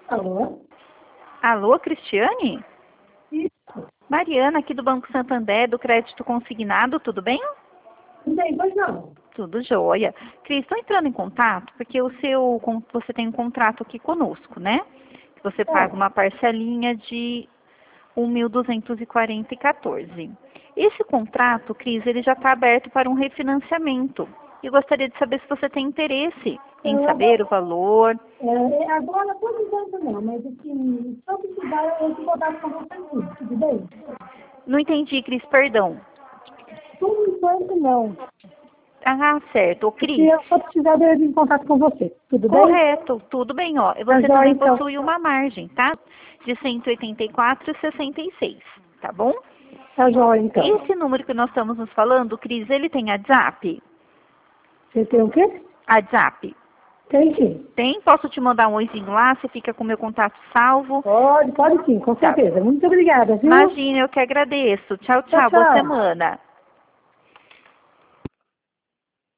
Alô? Alô, Cristiane? Isso. Mariana, aqui do Banco Santander, do Crédito Consignado, tudo bem? Não tem, pois não. Tudo jóia. Cris, estou entrando em contato porque você tem um contrato aqui conosco, né? Que você paga uma parcelinha de 1.240,14. Esse contrato, Cris, ele já está aberto para um refinanciamento. E gostaria de saber se você tem interesse em saber o valor. Agora, por enquanto não, mas assim, só que precisar eu entro em contato com você mesmo, tudo bem? Não entendi, Cris, perdão. Por enquanto não. Ah, certo. Ô, Se Cris, eu for precisar, eu entro em contato com você, tudo bem? correto, tudo bem, ó. Você Tá joia, também então. possui uma margem, tá? De 184,66, tá bom? Tá joia, então. Esse número que nós estamos nos falando, Cris, ele tem WhatsApp? Você tem o quê? WhatsApp. Tem sim. Tem? Posso te mandar um oizinho lá? Você fica com o meu contato salvo? Pode sim, com Tá. certeza. Muito obrigada, viu? Imagina, eu que agradeço. Tchau, Tchau, tchau. Boa tchau. semana.